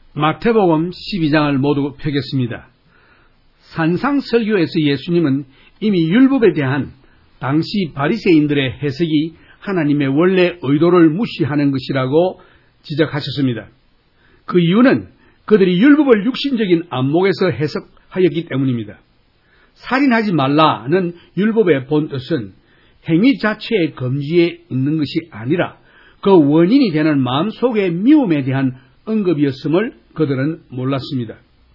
마태복음 12장을 모두 펴겠습니다. 산상설교에서 예수님은 이미 율법에 대한 당시 바리새인들의 해석이 하나님의 원래 의도를 무시하는 것이라고 지적하셨습니다. 그 이유는 그들이 율법을 육신적인 안목에서 해석하였기 때문입니다. 살인하지 말라는 율법의 본뜻은 행위 자체의 금지에 있는 것이 아니라 그 원인이 되는 마음속의 미움에 대한 언급이었음을 그들은 몰랐습니다.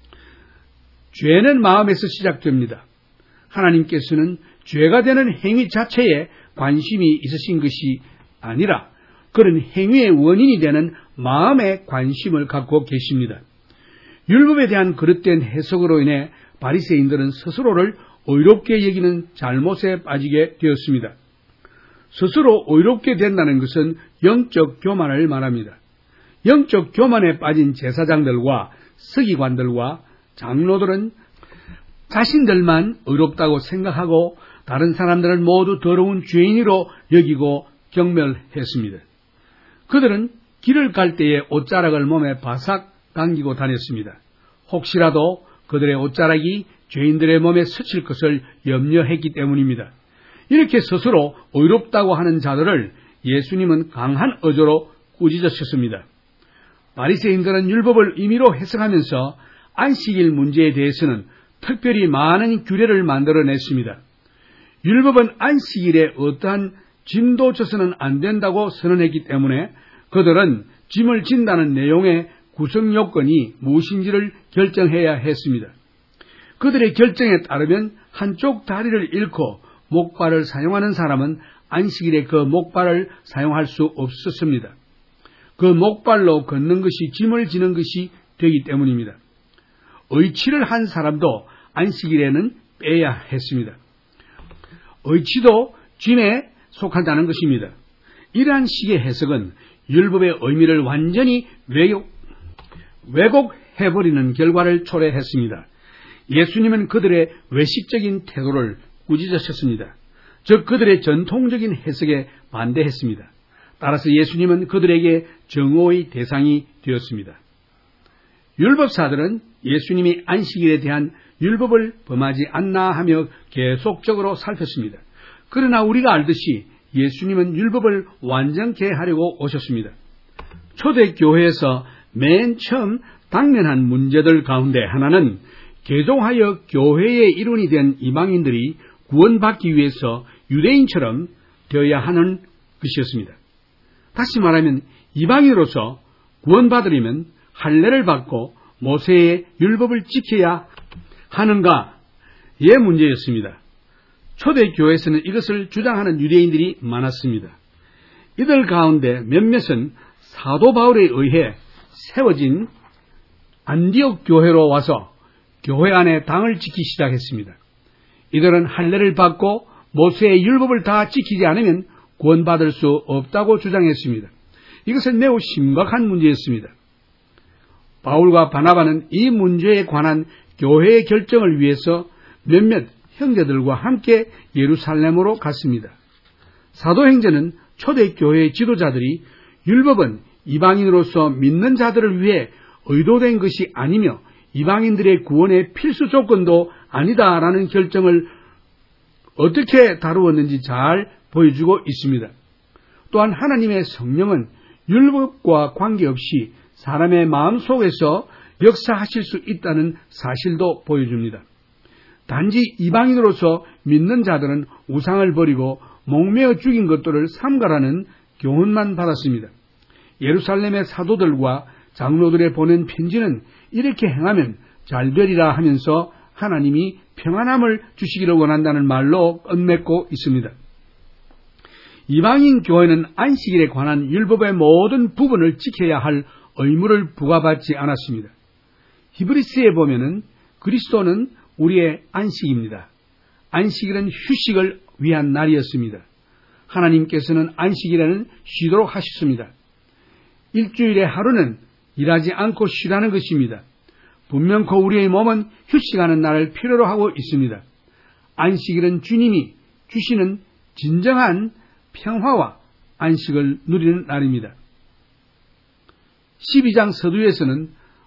죄는 마음에서 시작됩니다. 하나님께서는 죄가 되는 행위 자체에 관심이 있으신 것이 아니라 그런 행위의 원인이 되는 마음에 관심을 갖고 계십니다. 율법에 대한 그릇된 해석으로 인해 바리새인들은 스스로를 의롭게 여기는 잘못에 빠지게 되었습니다. 스스로 의롭게 된다는 것은 영적 교만을 말합니다. 영적 교만에 빠진 제사장들과 서기관들과 장로들은 자신들만 의롭다고 생각하고 다른 사람들은 모두 더러운 죄인으로 여기고 경멸했습니다. 그들은 길을 갈 때에 옷자락을 몸에 바싹 당기고 다녔습니다. 혹시라도 그들의 옷자락이 죄인들의 몸에 스칠 것을 염려했기 때문입니다. 이렇게 스스로 의롭다고 하는 자들을 예수님은 강한 어조로 꾸짖으셨습니다. 바리새인들은 율법을 임의로 해석하면서 안식일 문제에 대해서는 특별히 많은 규례를 만들어냈습니다. 율법은 안식일에 어떠한 짐도 져서는 안 된다고 선언했기 때문에 그들은 짐을 진다는 내용의 구성 요건이 무엇인지를 결정해야 했습니다. 그들의 결정에 따르면 한쪽 다리를 잃고 목발을 사용하는 사람은 안식일에 그 목발을 사용할 수 없었습니다. 그 목발로 걷는 것이 짐을 지는 것이 되기 때문입니다. 의치를 한 사람도 안식일에는 빼야 했습니다. 의치도 짐에 속한다는 것입니다. 이러한 식의 해석은 율법의 의미를 완전히 왜곡해버리는 결과를 초래했습니다. 예수님은 그들의 외식적인 태도를 꾸짖으셨습니다. 즉 그들의 전통적인 해석에 반대했습니다. 따라서 예수님은 그들에게 정오의 대상이 되었습니다. 율법사들은 예수님이 안식일에 대한 율법을 범하지 않나 하며 계속적으로 살폈습니다. 그러나 우리가 알듯이 예수님은 율법을 완전케 하려고 오셨습니다. 초대교회에서 맨 처음 당면한 문제들 가운데 하나는 개종하여 교회의 일원이 된 이방인들이 구원받기 위해서 유대인처럼 되어야 하는 것이었습니다. 다시 말하면 이방인으로서 구원받으려면 할례를 받고 모세의 율법을 지켜야 하는가의 문제였습니다. 초대교회에서는 이것을 주장하는 유대인들이 많았습니다. 이들 가운데 몇몇은 사도 바울에 의해 세워진 안디옥 교회로 와서 교회 안에 당을 지키기 시작했습니다. 이들은 할례를 받고 모세의 율법을 다 지키지 않으면 구원받을 수 없다고 주장했습니다. 이것은 매우 심각한 문제였습니다. 바울과 바나바는 이 문제에 관한 교회의 결정을 위해서 몇몇 형제들과 함께 예루살렘으로 갔습니다. 사도행전은 초대교회의 지도자들이 율법은 이방인으로서 믿는 자들을 위해 의도된 것이 아니며 이방인들의 구원의 필수 조건도 아니다라는 결정을 어떻게 다루었는지 잘 보여주고 있습니다. 또한 하나님의 성령은 율법과 관계없이 사람의 마음속에서 역사하실 수 있다는 사실도 보여줍니다. 단지 이방인으로서 믿는 자들은 우상을 버리고 목매어 죽인 것들을 삼가라는 교훈만 받았습니다. 예루살렘의 사도들과 장로들의 보낸 편지는 이렇게 행하면 잘되리라 하면서 하나님이 평안함을 주시기를 원한다는 말로 끝맺고 있습니다. 이방인 교회는 안식일에 관한 율법의 모든 부분을 지켜야 할 의무를 부과받지 않았습니다. 히브리서에 보면은 그리스도는 우리의 안식입니다. 안식일은 휴식을 위한 날이었습니다. 하나님께서는 안식일에는 쉬도록 하셨습니다. 일주일의 하루는 일하지 않고 쉬라는 것입니다. 분명코 우리의 몸은 휴식하는 날을 필요로 하고 있습니다. 안식일은 주님이 주시는 진정한 평화와 안식을 누리는 날입니다. 12장 서두에서는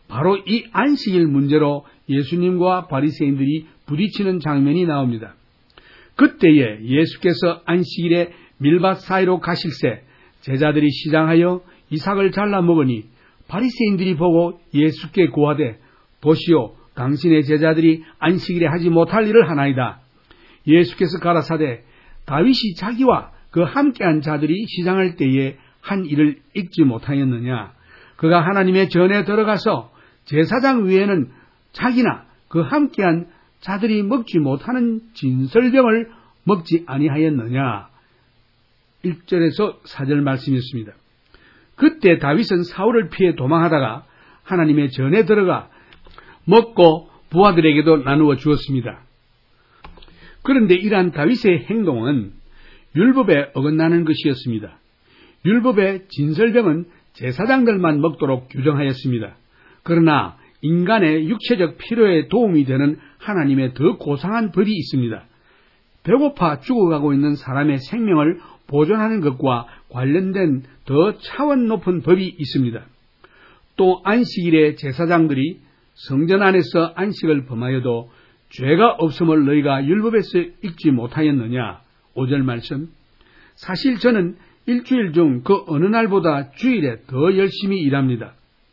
바로 이 안식일 문제로 예수님과 바리새인들이 부딪히는 장면이 나옵니다. 그때에 예수께서 안식일에 밀밭 사이로 가실새 제자들이 시장하여 이삭을 잘라 먹으니 바리새인들이 보고 예수께 고하되 보시오 당신의 제자들이 안식일에 하지 못할 일을 하나이다. 예수께서 가라사대 다윗이 자기와 그 함께한 자들이 시장할 때에 한 일을 잊지 못하였느냐. 그가 하나님의 전에 들어가서 제사장 위에는 자기나 그 함께한 자들이 먹지 못하는 진설병을 먹지 아니하였느냐. 1절에서 4절 말씀이었습니다. 그때 다윗은 사울을 피해 도망하다가 하나님의 전에 들어가 먹고 부하들에게도 나누어 주었습니다. 그런데 이러한 다윗의 행동은 율법에 어긋나는 것이었습니다. 율법의 진설병은 제사장들만 먹도록 규정하였습니다. 그러나 인간의 육체적 필요에 도움이 되는 하나님의 더 고상한 법이 있습니다. 배고파 죽어가고 있는 사람의 생명을 보존하는 것과 관련된 더 차원 높은 법이 있습니다. 또 안식일에 제사장들이 성전 안에서 안식을 범하여도 죄가 없음을 너희가 율법에서 읽지 못하였느냐. 5절 말씀. 사실 저는 일주일 중 그 어느 날보다 주일에 더 열심히 일합니다.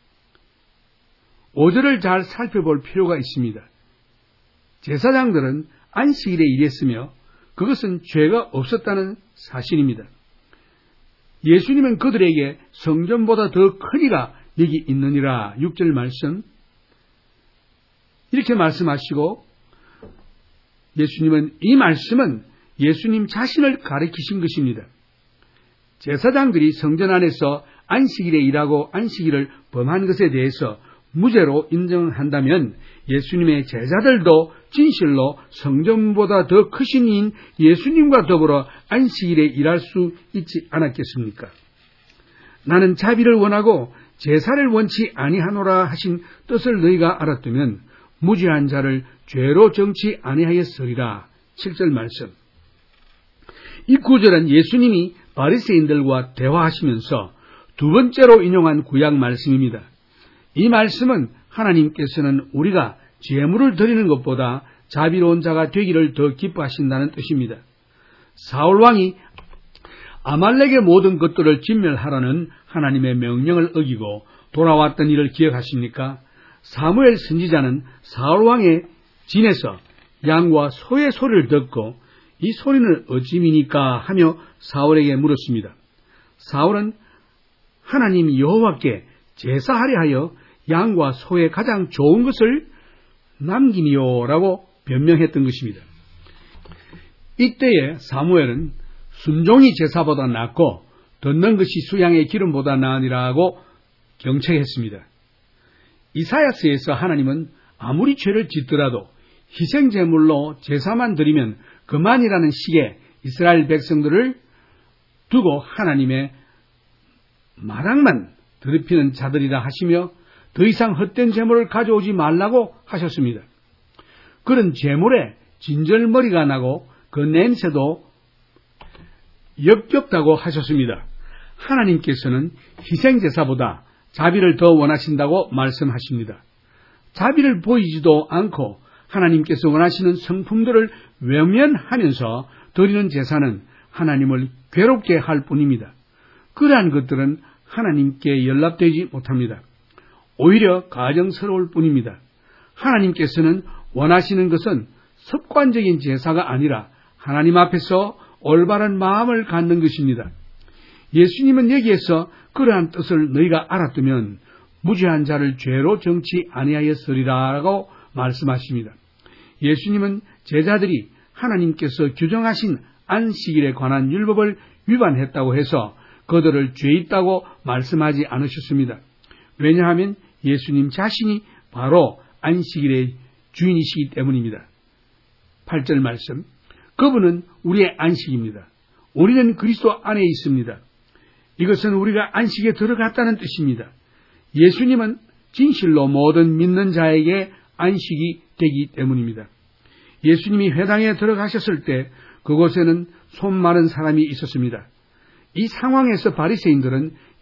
5절을 잘 살펴볼 필요가 있습니다. 제사장들은 안식일에 일했으며 그것은 죄가 없었다는 사실입니다. 예수님은 그들에게 성전보다 더 크리가 여기 있느니라. 6절 말씀. 이렇게 말씀하시고 예수님은 이 말씀은 예수님 자신을 가리키신 것입니다. 제사장들이 성전 안에서 안식일에 일하고 안식일을 범한 것에 대해서 무죄로 인정한다면 예수님의 제자들도 진실로 성전보다 더 크신 이인 예수님과 더불어 안식일에 일할 수 있지 않았겠습니까? 나는 자비를 원하고 제사를 원치 아니하노라 하신 뜻을 너희가 알았다면 무죄한 자를 죄로 정치 아니하였으리라. 7절 말씀. 이 구절은 예수님이 바리새인들과 대화하시면서 두 번째로 인용한 구약 말씀입니다. 이 말씀은 하나님께서는 우리가 제물을 드리는 것보다 자비로운 자가 되기를 더 기뻐하신다는 뜻입니다. 사울왕이 아말렉의 모든 것들을 진멸하라는 하나님의 명령을 어기고 돌아왔던 일을 기억하십니까? 사무엘 선지자는 사울왕의 진에서 양과 소의 소리를 듣고 이 소리는 어찌미니까 하며 사울에게 물었습니다. 사울은 하나님 여호와께 제사하려 하여 양과 소의 가장 좋은 것을 남기니요라고 변명했던 것입니다. 이때에 사무엘은 순종이 제사보다 낫고 듣는 것이 수양의 기름보다 나으니라고 경책했습니다. 이사야서에서 하나님은 아무리 죄를 짓더라도 희생제물로 제사만 드리면 그만이라는 식의 이스라엘 백성들을 두고 하나님의 마당만 더럽히는 자들이라 하시며 더 이상 헛된 제물을 가져오지 말라고 하셨습니다. 그런 제물에 진절머리가 나고 그 냄새도 역겹다고 하셨습니다. 하나님께서는 희생제사보다 자비를 더 원하신다고 말씀하십니다. 자비를 보이지도 않고 하나님께서 원하시는 성품들을 외면하면서 드리는 제사는 하나님을 괴롭게 할 뿐입니다. 그러한 것들은 하나님께 연락되지 못합니다. 오히려 가정스러울 뿐입니다. 하나님께서는 원하시는 것은 습관적인 제사가 아니라 하나님 앞에서 올바른 마음을 갖는 것입니다. 예수님은 여기에서 그러한 뜻을 너희가 알았다면 무죄한 자를 죄로 정치 아니하였으리라고 말씀하십니다. 예수님은 제자들이 하나님께서 규정하신 안식일에 관한 율법을 위반했다고 해서 그들을 죄 있다고 말씀하지 않으셨습니다. 왜냐하면 예수님 자신이 바로 안식일의 주인이시기 때문입니다. 8절 말씀. 그분은 우리의 안식입니다. 우리는 그리스도 안에 있습니다. 이것은 우리가 안식에 들어갔다는 뜻입니다. 예수님은 진실로 모든 믿는 자에게 안식이 되기 때문입니다. 예수님이 회당에 들어가셨을 때 그곳에는 손 마른 사람이 있었습니다. 이 상황에서 바리새인들은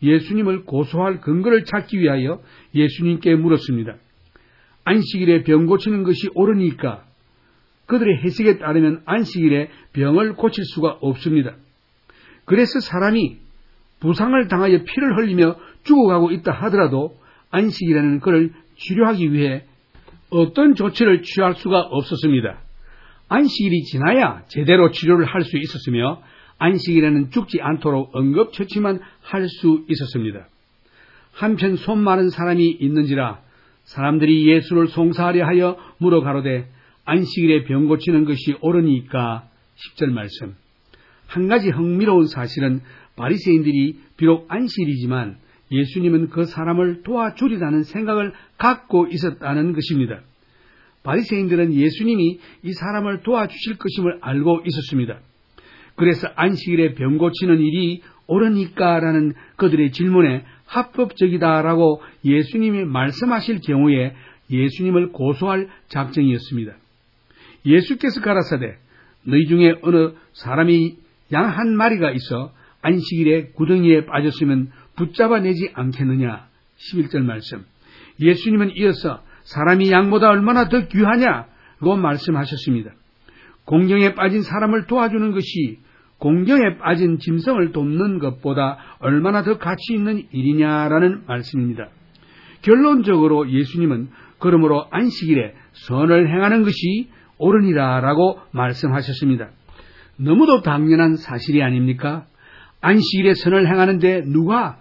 예수님을 고소할 근거를 찾기 위하여 예수님께 물었습니다. 안식일에 병 고치는 것이 옳으니까? 그들의 해석에 따르면 안식일에 병을 고칠 수가 없습니다. 그래서 사람이 부상을 당하여 피를 흘리며 죽어가고 있다 하더라도 안식일에는 그를 치료하기 위해 어떤 조치를 취할 수가 없었습니다. 안식일이 지나야 제대로 치료를 할 수 있었으며 안식일에는 죽지 않도록 응급처치만 할 수 있었습니다. 한편 손 많은 사람이 있는지라 사람들이 예수를 송사하려 하여 물어가로되 안식일에 병 고치는 것이 옳으니까? 10절 말씀. 한 가지 흥미로운 사실은 바리새인들이 비록 안식일이지만 예수님은 그 사람을 도와주리라는 생각을 갖고 있었다는 것입니다. 바리새인들은 예수님이 이 사람을 도와주실 것임을 알고 있었습니다. 그래서 안식일에 병 고치는 일이 옳으니까라는 그들의 질문에 합법적이다라고 예수님이 말씀하실 경우에 예수님을 고소할 작정이었습니다. 예수께서 가라사대 너희 중에 어느 사람이 양 한 마리가 있어 안식일에 구덩이에 빠졌으면 붙잡아내지 않겠느냐? 11절 말씀. 예수님은 이어서 사람이 양보다 얼마나 더 귀하냐고 말씀하셨습니다. 공경에 빠진 사람을 도와주는 것이 공경에 빠진 짐승을 돕는 것보다 얼마나 더 가치 있는 일이냐라는 말씀입니다. 결론적으로 예수님은 그러므로 안식일에 선을 행하는 것이 옳으니라라고 말씀하셨습니다. 너무도 당연한 사실이 아닙니까? 안식일에 선을 행하는데 누가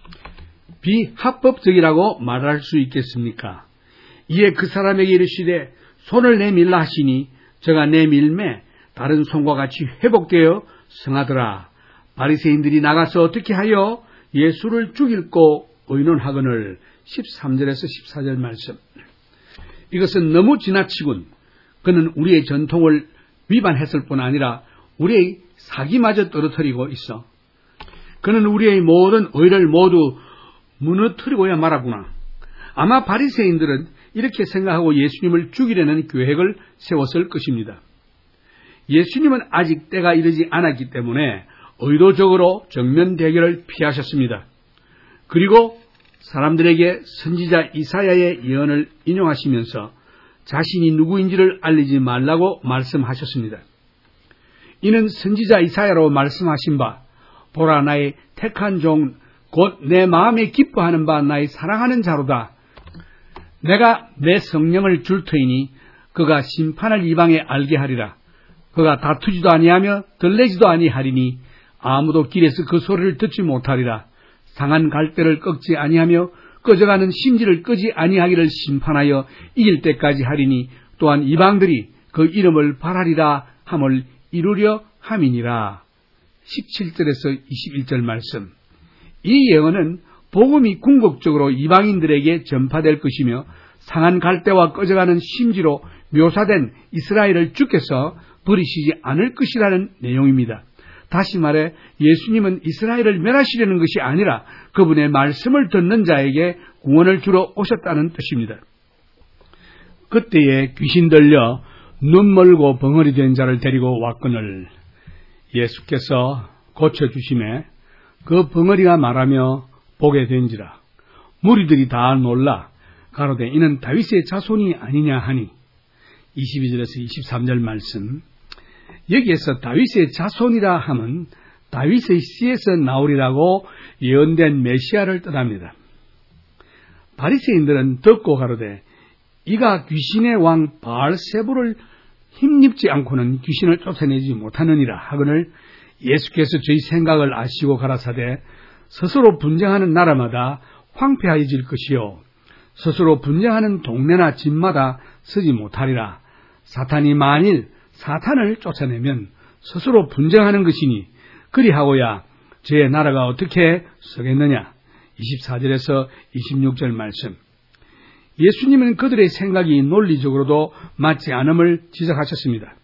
비합법적이라고 말할 수 있겠습니까? 이에 그 사람에게 이르시되 손을 내밀라 하시니 저가 내밀매 다른 손과 같이 회복되어 성하더라. 바리새인들이 나가서 어떻게 하여 예수를 죽일고 의논하거늘. 13절에서 14절 말씀. 이것은 너무 지나치군. 그는 우리의 전통을 위반했을 뿐 아니라 우리의 사기마저 떨어뜨리고 있어. 그는 우리의 모든 의를 모두 무너뜨리고야 말았구나. 아마 바리새인들은 이렇게 생각하고 예수님을 죽이려는 계획을 세웠을 것입니다. 예수님은 아직 때가 이르지 않았기 때문에 의도적으로 정면 대결을 피하셨습니다. 그리고 사람들에게 선지자 이사야의 예언을 인용하시면서 자신이 누구인지를 알리지 말라고 말씀하셨습니다. 이는 선지자 이사야로 말씀하신 바 보라 나의 택한 종 곧 내 마음에 기뻐하는 바 나의 사랑하는 자로다. 내가 내 성령을 줄 터이니 그가 심판을 이방에 알게 하리라. 그가 다투지도 아니하며 들레지도 아니하리니 아무도 길에서 그 소리를 듣지 못하리라. 상한 갈대를 꺾지 아니하며 꺼져가는 심지를 끄지 아니하기를 심판하여 이길 때까지 하리니 또한 이방들이 그 이름을 바라리라 함을 이루려 함이니라. 17절에서 21절 말씀. 이 예언은 복음이 궁극적으로 이방인들에게 전파될 것이며 상한 갈대와 꺼져가는 심지로 묘사된 이스라엘을 주께서 버리시지 않을 것이라는 내용입니다. 다시 말해 예수님은 이스라엘을 멸하시려는 것이 아니라 그분의 말씀을 듣는 자에게 구원을 주러 오셨다는 뜻입니다. 그때에 귀신 들려 눈 멀고 벙어리 된 자를 데리고 왔거늘 예수께서 고쳐주심에 그 벙어리가 말하며 보게 된지라. 무리들이 다 놀라 가로되 이는 다윗의 자손이 아니냐 하니. 22절에서 23절 말씀. 여기에서 다윗의 자손이라 함은 다윗의 씨에서 나오리라고 예언된 메시아를 뜻합니다. 바리새인들은 듣고 가로되 이가 귀신의 왕 바알세불을 힘입지 않고는 귀신을 쫓아내지 못하느니라 하거늘 예수께서 저희 생각을 아시고 가라사대 스스로 분쟁하는 나라마다 황폐하여질 것이요 스스로 분쟁하는 동네나 집마다 서지 못하리라. 사탄이 만일 사탄을 쫓아내면 스스로 분쟁하는 것이니 그리하고야 제 나라가 어떻게 서겠느냐. 24절에서 26절 말씀. 예수님은 그들의 생각이 논리적으로도 맞지 않음을 지적하셨습니다.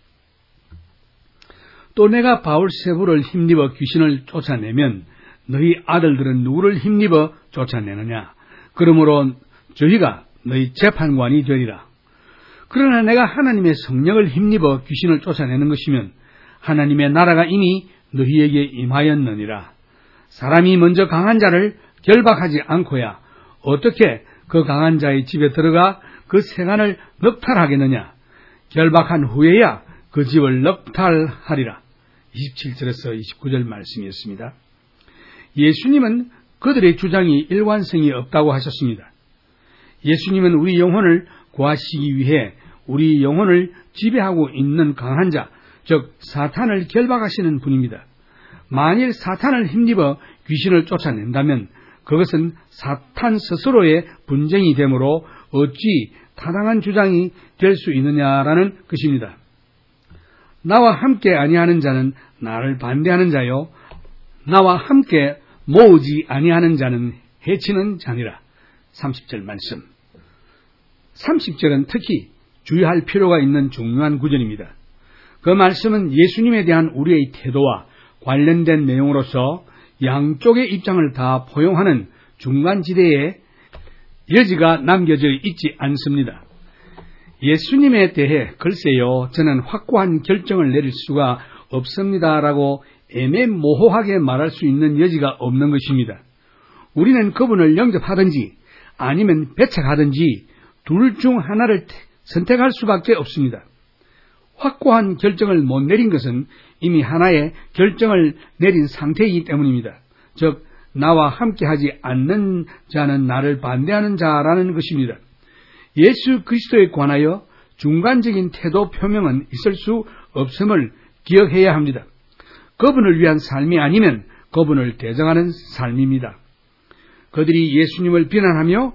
또 내가 바울세불을 힘입어 귀신을 쫓아내면 너희 아들들은 누구를 힘입어 쫓아내느냐. 그러므로 저희가 너희 재판관이 되리라. 그러나 내가 하나님의 성령을 힘입어 귀신을 쫓아내는 것이면 하나님의 나라가 이미 너희에게 임하였느니라. 사람이 먼저 강한 자를 결박하지 않고야 어떻게 그 강한 자의 집에 들어가 그 세간을 넉탈하겠느냐. 결박한 후에야 그 집을 넉탈하리라. 27절에서 29절 말씀이었습니다. 예수님은 그들의 주장이 일관성이 없다고 하셨습니다. 예수님은 우리 영혼을 구하시기 위해 우리 영혼을 지배하고 있는 강한 자, 즉 사탄을 결박하시는 분입니다. 만일 사탄을 힘입어 귀신을 쫓아낸다면 그것은 사탄 스스로의 분쟁이 되므로 어찌 타당한 주장이 될 수 있느냐라는 것입니다. 나와 함께 아니하는 자는 나를 반대하는 자요, 나와 함께 모으지 아니하는 자는 해치는 자니라. 30절 말씀. 30절은 특히 주의할 필요가 있는 중요한 구절입니다. 그 말씀은 예수님에 대한 우리의 태도와 관련된 내용으로서 양쪽의 입장을 다 포용하는 중간지대에 여지가 남겨져 있지 않습니다. 예수님에 대해 글쎄요, 저는 확고한 결정을 내릴 수가 없습니다라고 애매모호하게 말할 수 있는 여지가 없는 것입니다. 우리는 그분을 영접하든지 아니면 배척하든지 둘 중 하나를 선택할 수밖에 없습니다. 확고한 결정을 못 내린 것은 이미 하나의 결정을 내린 상태이기 때문입니다. 즉 나와 함께하지 않는 자는 나를 반대하는 자라는 것입니다. 예수 그리스도에 관하여 중간적인 태도 표명은 있을 수 없음을 기억해야 합니다. 그분을 위한 삶이 아니면 그분을 대적하는 삶입니다. 그들이 예수님을 비난하며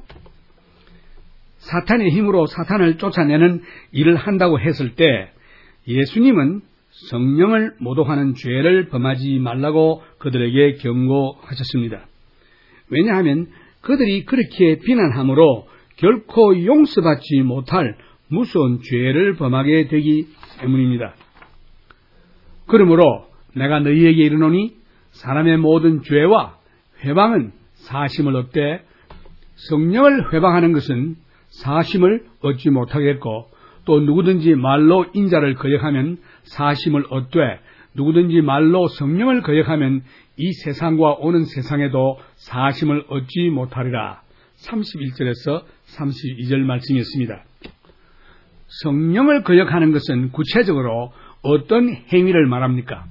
사탄의 힘으로 사탄을 쫓아내는 일을 한다고 했을 때 예수님은 성령을 모독하는 죄를 범하지 말라고 그들에게 경고하셨습니다. 왜냐하면 그들이 그렇게 비난함으로 결코 용서받지 못할 무서운 죄를 범하게 되기 때문입니다. 그러므로 내가 너희에게 이르노니 사람의 모든 죄와 회방은 사심을 얻되 성령을 회방하는 것은 사심을 얻지 못하겠고 또 누구든지 말로 인자를 거역하면 사심을 얻되 누구든지 말로 성령을 거역하면 이 세상과 오는 세상에도 사심을 얻지 못하리라. 31절에서 32절 말씀이었습니다. 성령을 거역하는 것은 구체적으로 어떤 행위를 말합니까?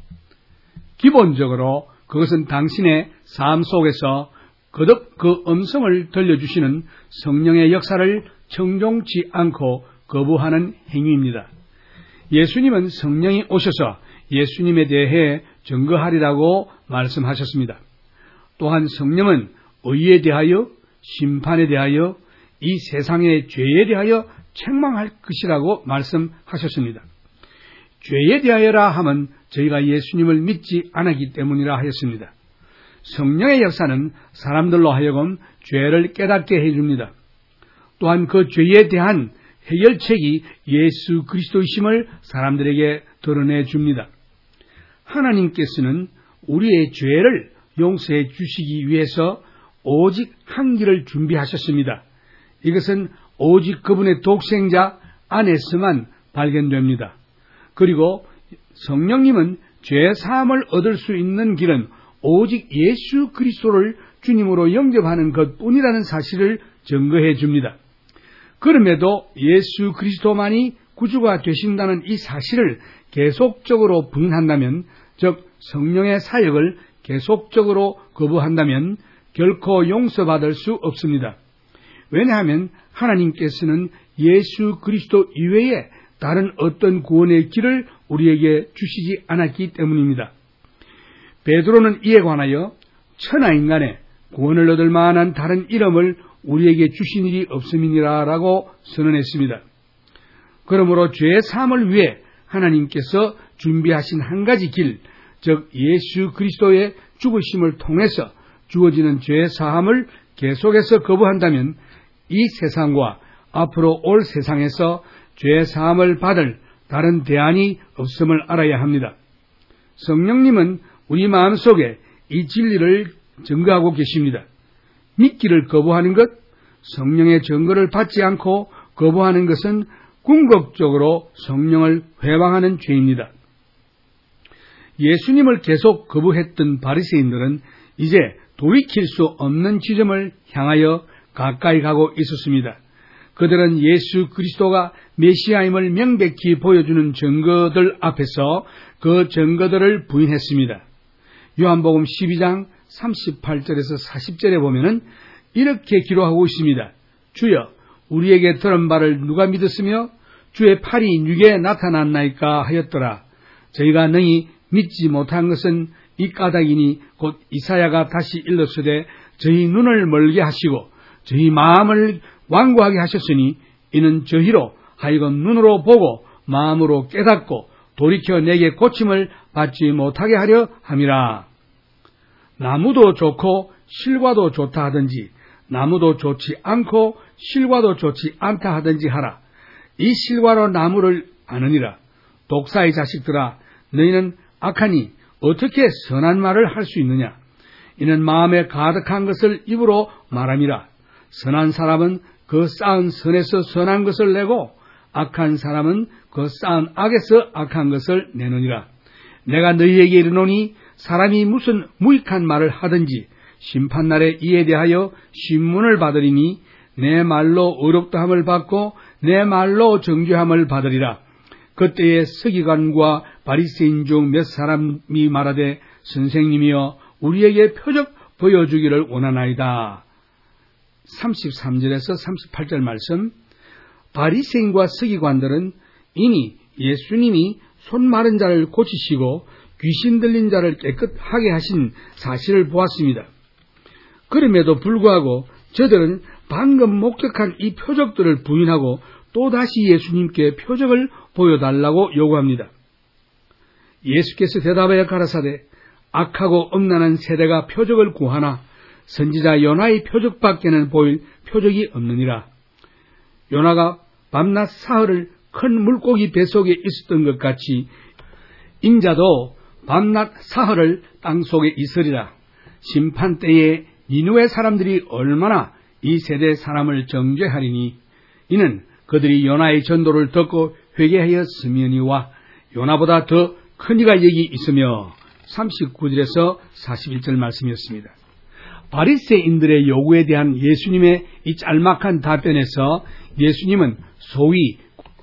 기본적으로 그것은 당신의 삶 속에서 거듭 그 음성을 들려주시는 성령의 역사를 청종치 않고 거부하는 행위입니다. 예수님은 성령이 오셔서 예수님에 대해 증거하리라고 말씀하셨습니다. 또한 성령은 의에 대하여, 심판에 대하여, 이 세상의 죄에 대하여 책망할 것이라고 말씀하셨습니다. 죄에 대하여라 하면 저희가 예수님을 믿지 않았기 때문이라 하였습니다. 성령의 역사는 사람들로 하여금 죄를 깨닫게 해줍니다. 또한 그 죄에 대한 해결책이 예수 그리스도이심을 사람들에게 드러내 줍니다. 하나님께서는 우리의 죄를 용서해 주시기 위해서 오직 한 길을 준비하셨습니다. 이것은 오직 그분의 독생자 안에서만 발견됩니다. 그리고 성령님은 죄 사함을 얻을 수 있는 길은 오직 예수 그리스도를 주님으로 영접하는 것뿐이라는 사실을 증거해 줍니다. 그럼에도 예수 그리스도만이 구주가 되신다는 이 사실을 계속적으로 부인한다면, 즉 성령의 사역을 계속적으로 거부한다면 결코 용서받을 수 없습니다. 왜냐하면 하나님께서는 예수 그리스도 이외에 다른 어떤 구원의 길을 우리에게 주시지 않았기 때문입니다. 베드로는 이에 관하여 천하인간의 구원을 얻을 만한 다른 이름을 우리에게 주신 일이 없음이니라라고 선언했습니다. 그러므로 죄 사함을 위해 하나님께서 준비하신 한 가지 길, 즉 예수 그리스도의 죽으심을 통해서 주어지는 죄 사함을 계속해서 거부한다면 이 세상과 앞으로 올 세상에서 죄 사함을 받을 다른 대안이 없음을 알아야 합니다. 성령님은 우리 마음속에 이 진리를 증거하고 계십니다. 믿기를 거부하는 것, 성령의 증거를 받지 않고 거부하는 것은 궁극적으로 성령을 회방하는 죄입니다. 예수님을 계속 거부했던 바리새인들은 이제 돌이킬 수 없는 지점을 향하여 가까이 가고 있었습니다. 그들은 예수 그리스도가 메시아임을 명백히 보여주는 증거들 앞에서 그 증거들을 부인했습니다. 요한복음 12장 38절에서 40절에 보면은 이렇게 기록하고 있습니다. 주여, 우리에게 들은 바를 누가 믿었으며 주의 팔이 누게 나타났나이까 하였더라. 저희가 능히 믿지 못한 것은 이 까닭이니 곧 이사야가 다시 일렀으되 저희 눈을 멀게 하시고 저희 마음을 완고하게 하셨으니 이는 저희로 하여금 눈으로 보고 마음으로 깨닫고 돌이켜 내게 고침을 받지 못하게 하려 함이라. 나무도 좋고 실과도 좋다 하든지 나무도 좋지 않고 실과도 좋지 않다 하든지 하라. 이 실과로 나무를 아느니라. 독사의 자식들아, 너희는 악하니 어떻게 선한 말을 할 수 있느냐? 이는 마음에 가득한 것을 입으로 말함이라. 선한 사람은 그 쌓은 선에서 선한 것을 내고 악한 사람은 그 쌓은 악에서 악한 것을 내느니라. 내가 너희에게 이르노니 사람이 무슨 무익한 말을 하든지 심판날에 이에 대하여 신문을 받으리니 내 말로 의롭다함을 받고 내 말로 정죄함을 받으리라. 그때에 서기관과 바리새인 중 몇 사람이 말하되 선생님이여 우리에게 표적 보여주기를 원하나이다. 33절에서 38절 말씀. 바리새인과 서기관들은 이미 예수님이 손 마른 자를 고치시고 귀신 들린 자를 깨끗하게 하신 사실을 보았습니다. 그럼에도 불구하고 저들은 방금 목격한 이 표적들을 부인하고 또다시 예수님께 표적을 보여달라고 요구합니다. 예수께서 대답하여 가라사대 악하고 엄난한 세대가 표적을 구하나 선지자 요나의 표적밖에는 보일 표적이 없느니라. 요나가 밤낮 사흘을 큰 물고기 뱃속에 있었던 것 같이 인자도 밤낮 사흘을 땅속에 있으리라. 심판 때에 니느웨 사람들이 얼마나 이 세대 사람을 정죄하리니 이는 그들이 요나의 전도를 듣고 회개하였으며니와 요나보다 더 큰 이가 여기 있으며 39절에서 41절 말씀이었습니다. 바리새인들의 요구에 대한 예수님의 이 짤막한 답변에서 예수님은 소위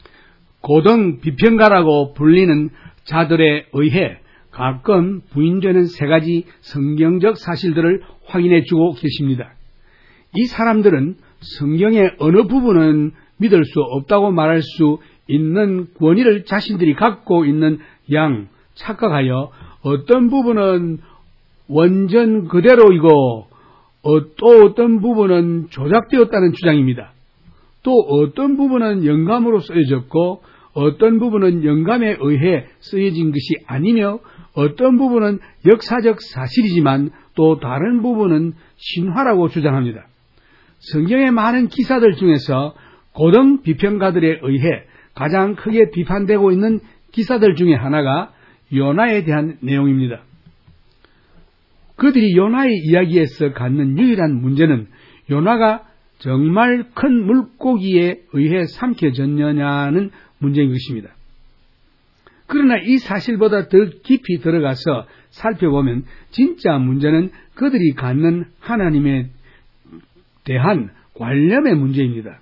고등 비평가라고 불리는 자들에 의해 가끔 부인되는 세 가지 성경적 사실들을 확인해 주고 계십니다. 이 사람들은 성경의 어느 부분은 믿을 수 없다고 말할 수 있는 권위를 자신들이 갖고 있는 양 착각하여 어떤 부분은 원전 그대로이고 또 어떤 부분은 조작되었다는 주장입니다. 또 어떤 부분은 영감으로 쓰여졌고 어떤 부분은 영감에 의해 쓰여진 것이 아니며 어떤 부분은 역사적 사실이지만 또 다른 부분은 신화라고 주장합니다. 성경의 많은 기사들 중에서 고등 비평가들에 의해 가장 크게 비판되고 있는 기사들 중에 하나가 요나에 대한 내용입니다. 그들이 요나의 이야기에서 갖는 유일한 문제는 요나가 정말 큰 물고기에 의해 삼켜졌느냐는 문제인 것입니다. 그러나 이 사실보다 더 깊이 들어가서 살펴보면 진짜 문제는 그들이 갖는 하나님에 대한 관념의 문제입니다.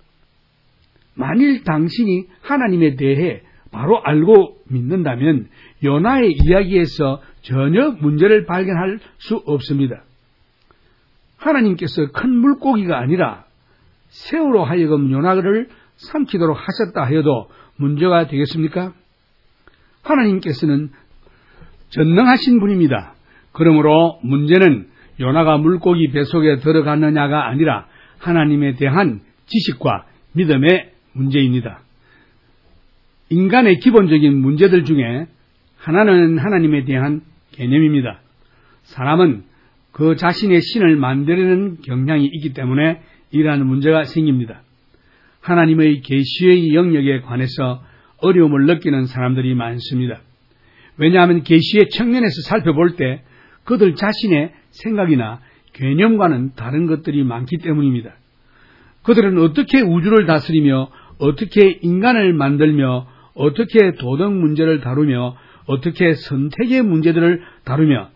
만일 당신이 하나님에 대해 바로 알고 믿는다면 요나의 이야기에서 전혀 문제를 발견할 수 없습니다. 하나님께서 큰 물고기가 아니라 새우로 하여금 요나를 삼키도록 하셨다 하여도 문제가 되겠습니까? 하나님께서는 전능하신 분입니다. 그러므로 문제는 요나가 물고기 뱃속에 들어갔느냐가 아니라 하나님에 대한 지식과 믿음의 문제입니다. 인간의 기본적인 문제들 중에 하나는 하나님에 대한 개념입니다. 사람은 그 자신의 신을 만들려는 경향이 있기 때문에 이러한 문제가 생깁니다. 하나님의 계시의 영역에 관해서 어려움을 느끼는 사람들이 많습니다. 왜냐하면 계시의 측면에서 살펴볼 때 그들 자신의 생각이나 개념과는 다른 것들이 많기 때문입니다. 그들은 어떻게 우주를 다스리며 어떻게 인간을 만들며 어떻게 도덕 문제를 다루며 어떻게 선택의 문제들을 다루며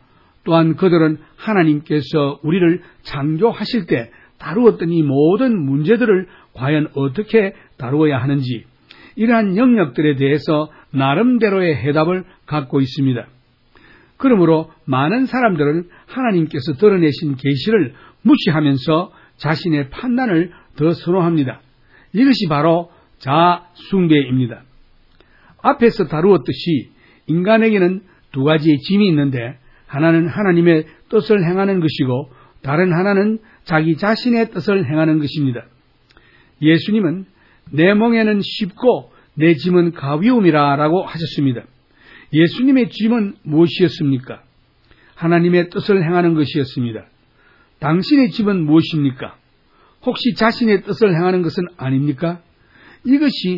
또한 그들은 하나님께서 우리를 창조하실 때 다루었던 이 모든 문제들을 과연 어떻게 다루어야 하는지, 이러한 영역들에 대해서 나름대로의 해답을 갖고 있습니다. 그러므로 많은 사람들은 하나님께서 드러내신 계시를 무시하면서 자신의 판단을 더 선호합니다. 이것이 바로 자아숭배입니다. 앞에서 다루었듯이 인간에게는 두 가지의 짐이 있는데, 하나는 하나님의 뜻을 행하는 것이고 다른 하나는 자기 자신의 뜻을 행하는 것입니다. 예수님은 내 멍에는 쉽고 내 짐은 가벼움이라 라고 하셨습니다. 예수님의 짐은 무엇이었습니까? 하나님의 뜻을 행하는 것이었습니다. 당신의 짐은 무엇입니까? 혹시 자신의 뜻을 행하는 것은 아닙니까? 이것이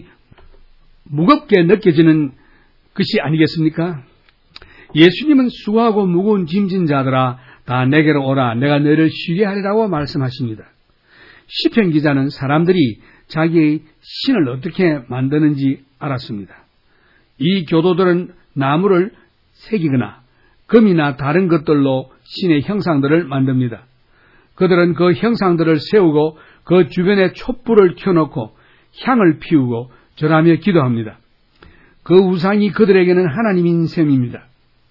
무겁게 느껴지는 것이 아니겠습니까? 예수님은 수고하고 무거운 짐진 자들아 다 내게로 오라, 내가 너희를 쉬게 하리라고 말씀하십니다. 시편 기자는 사람들이 자기의 신을 어떻게 만드는지 알았습니다. 이 교도들은 나무를 새기거나 금이나 다른 것들로 신의 형상들을 만듭니다. 그들은 그 형상들을 세우고 그 주변에 촛불을 켜놓고 향을 피우고 절하며 기도합니다. 그 우상이 그들에게는 하나님인 셈입니다.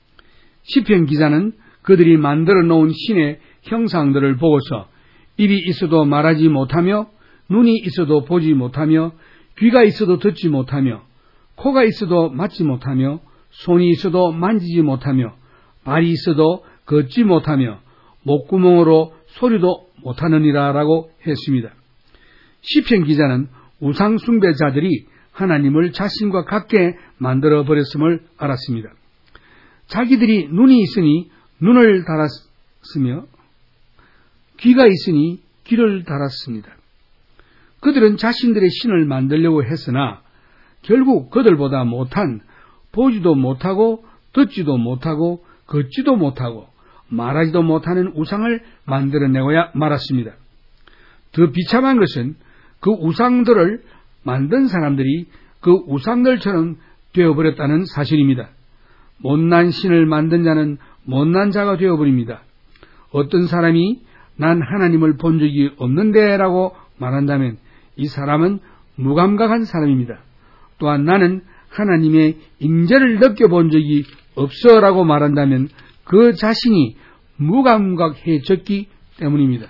시편 기자는 그들이 만들어 놓은 신의 형상들을 보고서 입이 있어도 말하지 못하며 눈이 있어도 보지 못하며 귀가 있어도 듣지 못하며 코가 있어도 맞지 못하며 손이 있어도 만지지 못하며 발이 있어도 걷지 못하며 목구멍으로 소리도 못하느니라 라고 했습니다. 시편 기자는 우상 숭배자들이 하나님을 자신과 같게 만들어버렸음을 알았습니다. 자기들이 눈이 있으니 눈을 달았으며 귀가 있으니 귀를 달았습니다. 그들은 자신들의 신을 만들려고 했으나 결국 그들보다 못한, 보지도 못하고 듣지도 못하고 걷지도 못하고 말하지도 못하는 우상을 만들어내고야 말았습니다. 더 비참한 것은 그 우상들을 만든 사람들이 그 우상들처럼 되어버렸다는 사실입니다. 못난 신을 만든 자는 못난 자가 되어버립니다. 어떤 사람이 난 하나님을 본 적이 없는데 라고 말한다면 이 사람은 무감각한 사람입니다. 또한 나는 하나님의 임재를 느껴본 적이 없어 라고 말한다면 그 자신이 무감각해졌기 때문입니다.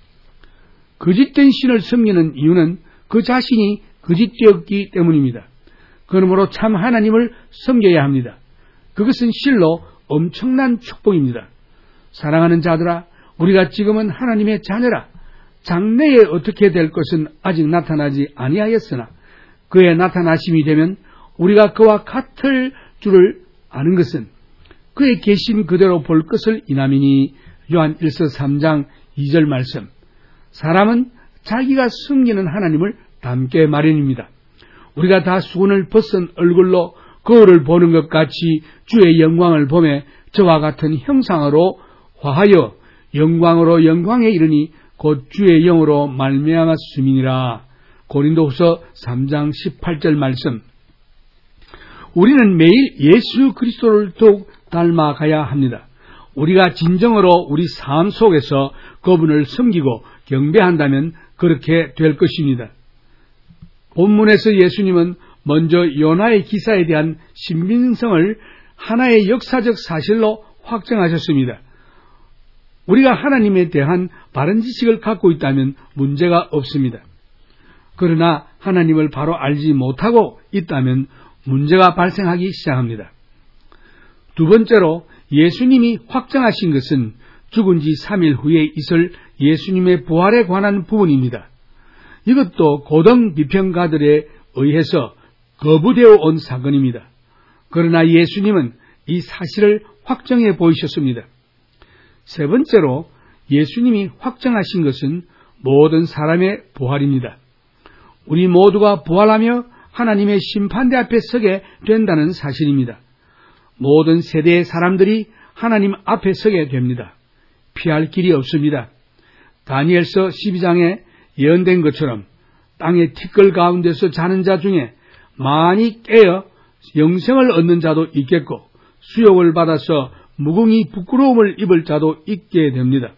거짓된 신을 섬기는 이유는 그 자신이 거짓되었기 때문입니다. 그러므로 참 하나님을 섬겨야 합니다. 그것은 실로 엄청난 축복입니다. 사랑하는 자들아, 우리가 지금은 하나님의 자녀라. 장래에 어떻게 될 것은 아직 나타나지 아니하였으나 그의 나타나심이 되면 우리가 그와 같을 줄을 아는 것은 그의 계신 그대로 볼 것을 인함이니. 요한 1서 3장 2절 말씀. 사람은 자기가 섬기는 하나님을 닮게 마련입니다. 우리가 다 수건을 벗은 얼굴로 거울을 보는 것 같이 주의 영광을 보며 저와 같은 형상으로 화하여 영광으로 영광에 이르니 곧 주의 영으로 말미암았음이니라. 고린도후서 3장 18절 말씀. 우리는 매일 예수 그리스도를 더욱 닮아가야 합니다. 우리가 진정으로 우리 삶 속에서 그분을 섬기고 경배한다면 그렇게 될 것입니다. 본문에서 예수님은 먼저 요나의 기사에 대한 신빙성을 하나의 역사적 사실로 확정하셨습니다. 우리가 하나님에 대한 바른 지식을 갖고 있다면 문제가 없습니다. 그러나 하나님을 바로 알지 못하고 있다면 문제가 발생하기 시작합니다. 두 번째로 예수님이 확정하신 것은 죽은 지 3일 후에 있을 예수님의 부활에 관한 부분입니다. 이것도 고등 비평가들에 의해서 거부되어 온 사건입니다. 그러나 예수님은 이 사실을 확정해 보이셨습니다. 세 번째로 예수님이 확정하신 것은 모든 사람의 부활입니다. 우리 모두가 부활하며 하나님의 심판대 앞에 서게 된다는 사실입니다. 모든 세대의 사람들이 하나님 앞에 서게 됩니다. 피할 길이 없습니다. 다니엘서 12장에 예언된 것처럼 땅의 티끌 가운데서 자는 자 중에 많이 깨어 영생을 얻는 자도 있겠고 수욕을 받아서 무궁히 부끄러움을 입을 자도 있게 됩니다.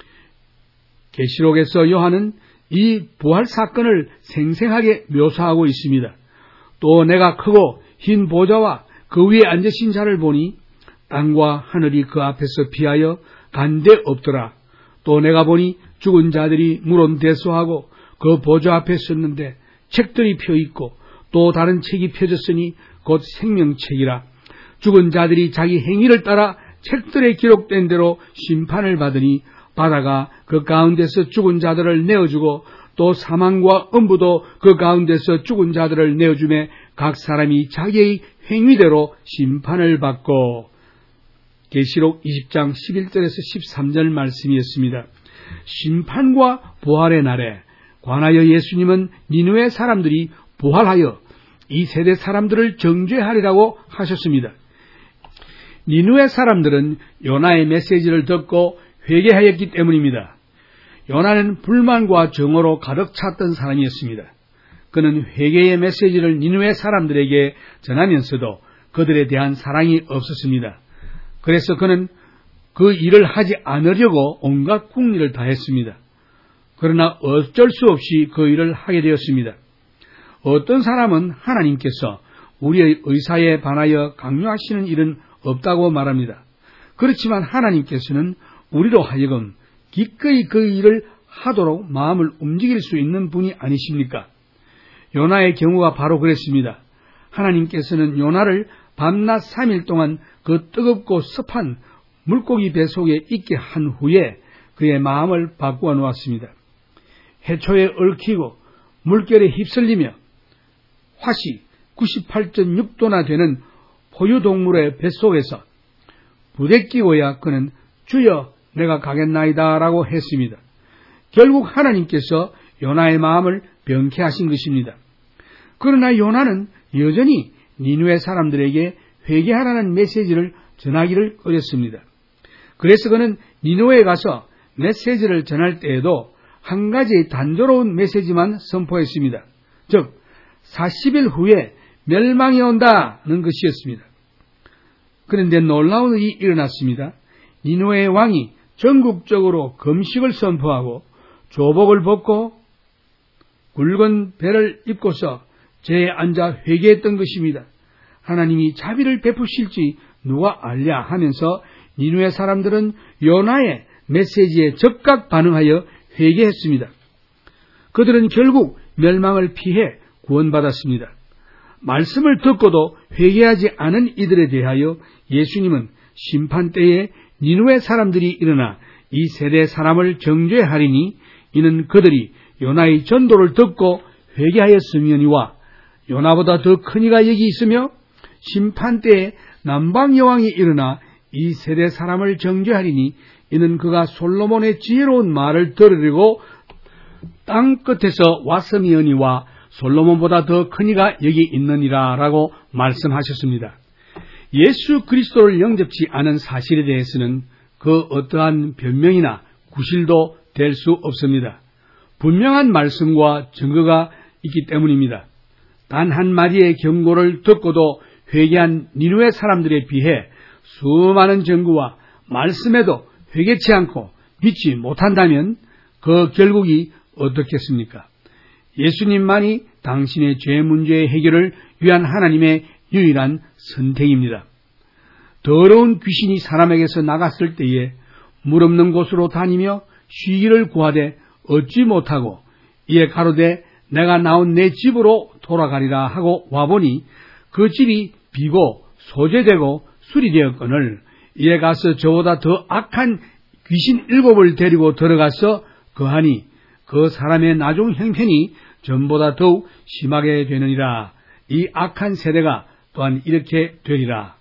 계시록에서 요한은 이 부활 사건을 생생하게 묘사하고 있습니다. 또 내가 크고 흰 보좌와 그 위에 앉으신 자를 보니 땅과 하늘이 그 앞에서 피하여 간데 없더라. 또 내가 보니 죽은 자들이 물론대소하고 그 보좌 앞에 섰는데 책들이 펴 있고 또 다른 책이 펴졌으니 곧 생명책이라. 죽은 자들이 자기 행위를 따라 책들에 기록된 대로 심판을 받으니 바다가 그 가운데서 죽은 자들을 내어주고 또 사망과 음부도 그 가운데서 죽은 자들을 내어주매 각 사람이 자기의 행위대로 심판을 받고. 계시록 20장 11절에서 13절 말씀이었습니다. 심판과 부활의 날에 관하여 예수님은 니느웨 사람들이 부활하여 이 세대 사람들을 정죄하리라고 하셨습니다. 니느웨 사람들은 요나의 메시지를 듣고 회개하였기 때문입니다. 요나는 불만과 정오로 가득 찼던 사람이었습니다. 그는 회개의 메시지를 니느웨 사람들에게 전하면서도 그들에 대한 사랑이 없었습니다. 그래서 그는 그 일을 하지 않으려고 온갖 궁리를 다했습니다. 그러나 어쩔 수 없이 그 일을 하게 되었습니다. 어떤 사람은 하나님께서 우리의 의사에 반하여 강요하시는 일은 없다고 말합니다. 그렇지만 하나님께서는 우리로 하여금 기꺼이 그 일을 하도록 마음을 움직일 수 있는 분이 아니십니까? 요나의 경우가 바로 그랬습니다. 하나님께서는 요나를 밤낮 3일 동안 그 뜨겁고 습한 물고기 배 속에 있게 한 후에 그의 마음을 바꾸어 놓았습니다. 해초에 얽히고 물결에 휩쓸리며 화씨 98.6도나 되는 포유동물의 뱃속에서 부대끼고야 그는 주여 내가 가겠나이다 라고 했습니다. 결국 하나님께서 요나의 마음을 병케 하신 것입니다. 그러나 요나는 여전히 니느웨 사람들에게 회개하라는 메시지를 전하기를 꺼렸습니다. 그래서 그는 니느웨에 가서 메시지를 전할 때에도 한 가지 단조로운 메시지만 선포했습니다. 즉 40일 후에 멸망이 온다는 것이었습니다. 그런데 놀라운 일이 일어났습니다. 니느웨의 왕이 전국적으로 금식을 선포하고 조복을 벗고 굵은 배를 입고서 제에 앉아 회개했던 것입니다. 하나님이 자비를 베푸실지 누가 알랴 하면서 니느웨 사람들은 요나의 메시지에 적극 반응하여 회개했습니다. 그들은 결국 멸망을 피해 구원받았습니다. 말씀을 듣고도 회개하지 않은 이들에 대하여 예수님은 심판 때에 니느웨 사람들이 일어나 이 세대 사람을 정죄하리니 이는 그들이 요나의 전도를 듣고 회개하였음이니와 요나보다 더 큰 이가 여기 있으며 심판 때에 남방 여왕이 일어나 이 세대 사람을 정죄하리니 이는 그가 솔로몬의 지혜로운 말을 들으려고 땅 끝에서 왔음이니와 솔로몬보다 더 큰 이가 여기 있느니라 라고 말씀하셨습니다. 예수 그리스도를 영접치 않은 사실에 대해서는 그 어떠한 변명이나 구실도 될 수 없습니다. 분명한 말씀과 증거가 있기 때문입니다. 단 한 마디의 경고를 듣고도 회개한 니느웨 사람들에 비해 수많은 증거와 말씀에도 회개치 않고 믿지 못한다면 그 결국이 어떻겠습니까? 예수님만이 당신의 죄 문제의 해결을 위한 하나님의 유일한 선택입니다. 더러운 귀신이 사람에게서 나갔을 때에 물 없는 곳으로 다니며 쉬기를 구하되 얻지 못하고 이에 가로되 내가 나온 내 집으로 돌아가리라 하고 와보니 그 집이 비고 소재되고 수리되었거늘 이에 가서 저보다 더 악한 귀신 7을 데리고 들어가서 거하니 그 사람의 나중 형편이 전보다 더욱 심하게 되느니라. 이 악한 세대가 또한 이렇게 되리라.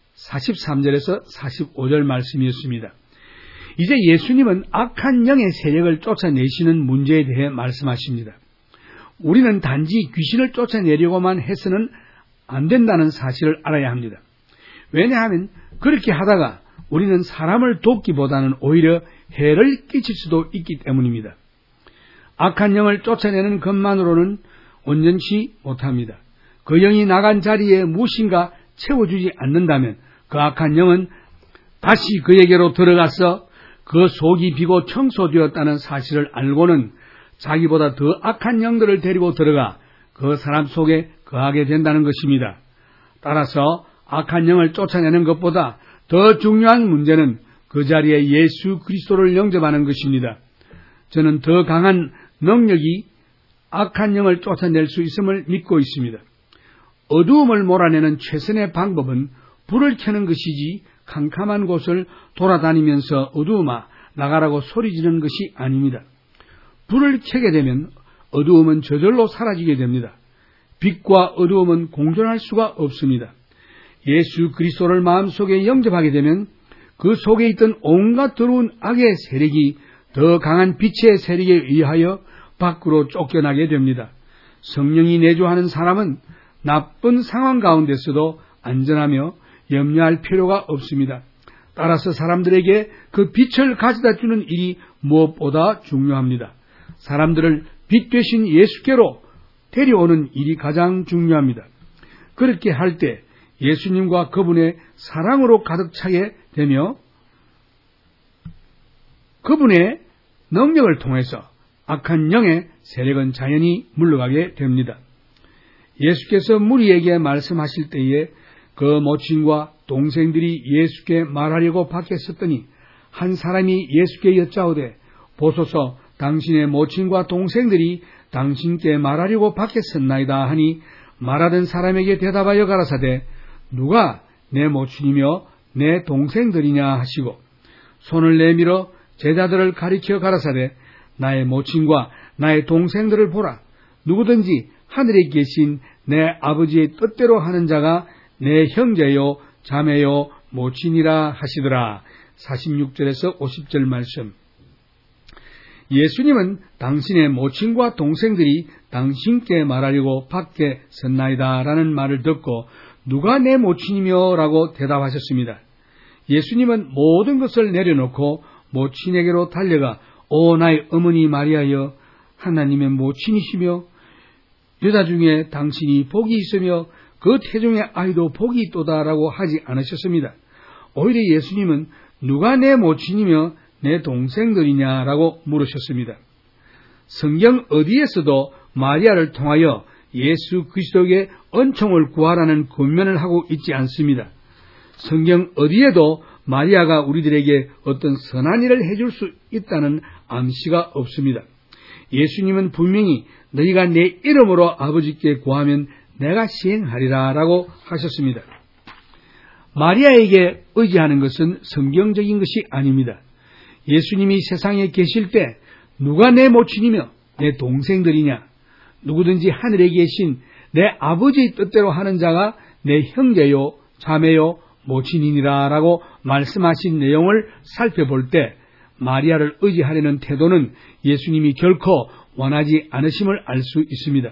43절에서 45절 말씀이었습니다. 이제 예수님은 악한 영의 세력을 쫓아내시는 문제에 대해 말씀하십니다. 우리는 단지 귀신을 쫓아내려고만 해서는 안 된다는 사실을 알아야 합니다. 왜냐하면 그렇게 하다가 우리는 사람을 돕기보다는 오히려 해를 끼칠 수도 있기 때문입니다. 악한 영을 쫓아내는 것만으로는 온전치 못합니다. 그 영이 나간 자리에 무엇인가 채워주지 않는다면 그 악한 영은 다시 그에게로 들어가서 그 속이 비고 청소되었다는 사실을 알고는 자기보다 더 악한 영들을 데리고 들어가 그 사람 속에 거하게 된다는 것입니다. 따라서 악한 영을 쫓아내는 것보다 더 중요한 문제는 그 자리에 예수 그리스도를 영접하는 것입니다. 저는 더 강한 능력이 악한 영을 쫓아낼 수 있음을 믿고 있습니다. 어두움을 몰아내는 최선의 방법은 불을 켜는 것이지 캄캄한 곳을 돌아다니면서 어두움아 나가라고 소리 지르는 것이 아닙니다. 불을 켜게 되면 어두움은 저절로 사라지게 됩니다. 빛과 어두움은 공존할 수가 없습니다. 예수 그리스도를 마음속에 영접하게 되면 그 속에 있던 온갖 더러운 악의 세력이 더 강한 빛의 세력에 의하여 밖으로 쫓겨나게 됩니다. 성령이 내주하는 사람은 나쁜 상황 가운데서도 안전하며 염려할 필요가 없습니다. 따라서 사람들에게 그 빛을 가져다 주는 일이 무엇보다 중요합니다. 사람들을 빛 되신 예수께로 데려오는 일이 가장 중요합니다. 그렇게 할 때 예수님과 그분의 사랑으로 가득 차게 되며 그분의 능력을 통해서 악한 영의 세력은 자연히 물러가게 됩니다. 예수께서 무리에게 말씀하실 때에 그 모친과 동생들이 예수께 말하려고 밖에 섰더니 한 사람이 예수께 여짜오되 보소서 당신의 모친과 동생들이 당신께 말하려고 밖에 섰나이다 하니 말하던 사람에게 대답하여 가라사대 누가 내 모친이며 내 동생들이냐 하시고 손을 내밀어 제자들을 가리켜 가라사대 나의 모친과 나의 동생들을 보라. 누구든지 하늘에 계신 내 아버지의 뜻대로 하는 자가 내 형제요 자매요 모친이라 하시더라. 46절에서 50절 말씀. 예수님은 당신의 모친과 동생들이 당신께 말하려고 밖에 섰나이다 라는 말을 듣고 누가 내 모친이며 라고 대답하셨습니다. 예수님은 모든 것을 내려놓고 모친에게로 달려가 오 나의 어머니 마리아여 하나님의 모친이시며 여자 중에 당신이 복이 있으며 그 태중의 아이도 복이 있도다라고 하지 않으셨습니다. 오히려 예수님은 누가 내 모친이며 내 동생들이냐라고 물으셨습니다. 성경 어디에서도 마리아를 통하여 예수 그리스도에게 은총을 구하라는 권면을 하고 있지 않습니다. 성경 어디에도 마리아가 우리들에게 어떤 선한 일을 해줄 수 있다는 암시가 없습니다. 예수님은 분명히 너희가 내 이름으로 아버지께 구하면 내가 시행하리라 라고 하셨습니다. 마리아에게 의지하는 것은 성경적인 것이 아닙니다. 예수님이 세상에 계실 때 누가 내 모친이며 내 동생들이냐 누구든지 하늘에 계신 내 아버지의 뜻대로 하는 자가 내 형제요 자매요 모친이니라 라고 말씀하신 내용을 살펴볼 때 마리아를 의지하려는 태도는 예수님이 결코 원하지 않으심을 알 수 있습니다.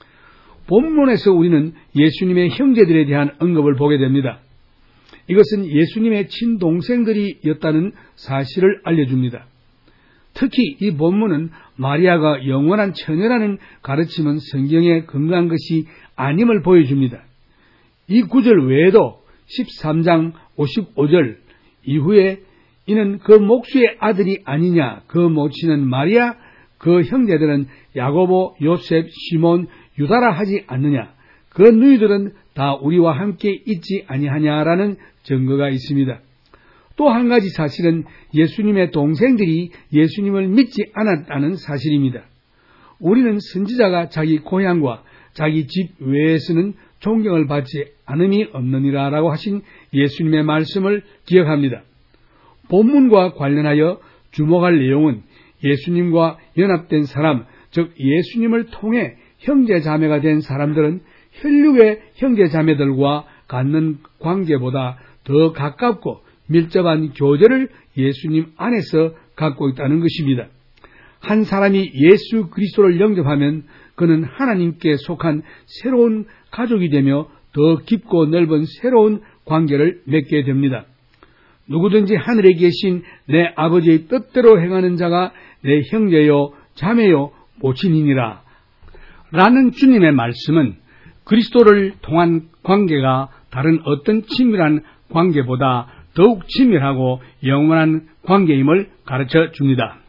본문에서 우리는 예수님의 형제들에 대한 언급을 보게 됩니다. 이것은 예수님의 친동생들이었다는 사실을 알려줍니다. 특히 이 본문은 마리아가 영원한 처녀라는 가르침은 성경에 근거한 것이 아님을 보여줍니다. 이 구절 외에도 13장 55절 이후에 이는 그 목수의 아들이 아니냐, 그 모친은 마리아, 그 형제들은 야고보, 요셉, 시몬, 유다라 하지 않느냐, 그 너희들은 다 우리와 함께 있지 아니하냐라는 증거가 있습니다. 또 한 가지 사실은 예수님의 동생들이 예수님을 믿지 않았다는 사실입니다. 우리는 선지자가 자기 고향과 자기 집 외에서는 존경을 받지 않음이 없느니라 라고 하신 예수님의 말씀을 기억합니다. 본문과 관련하여 주목할 내용은 예수님과 연합된 사람, 즉 예수님을 통해 형제자매가 된 사람들은 혈육의 형제자매들과 갖는 관계보다 더 가깝고 밀접한 교제를 예수님 안에서 갖고 있다는 것입니다. 한 사람이 예수 그리스도를 영접하면 그는 하나님께 속한 새로운 가족이 되며 더 깊고 넓은 새로운 관계를 맺게 됩니다. 누구든지 하늘에 계신 내 아버지의 뜻대로 행하는 자가 내 형제요 자매요 모친이니라 라는 주님의 말씀은 그리스도를 통한 관계가 다른 어떤 친밀한 관계보다 더욱 친밀하고 영원한 관계임을 가르쳐 줍니다.